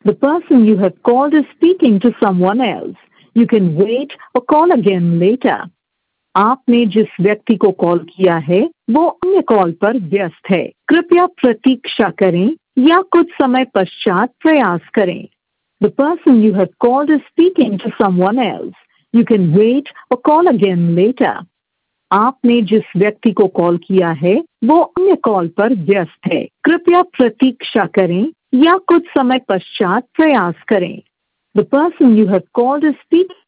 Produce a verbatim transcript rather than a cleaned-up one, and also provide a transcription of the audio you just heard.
The person you have called is speaking to someone else. You can wait or call again later. आपने जिस व्यक्ति को call किया है वो अन्य कॉल पर व्यस्त है। कृपया प्रतीक्षा करें या कुछ समय पश्चात प्रयास करें। The person you have called is speaking to someone else. You can wait or call again later. आपने जिस व्यक्ति को कॉल किया है वो अन्य कॉल पर व्यस्त है। कृपया प्रतीक्षा करें या कुछ समय पश्चात प्रयास करें। The person you have called is speaking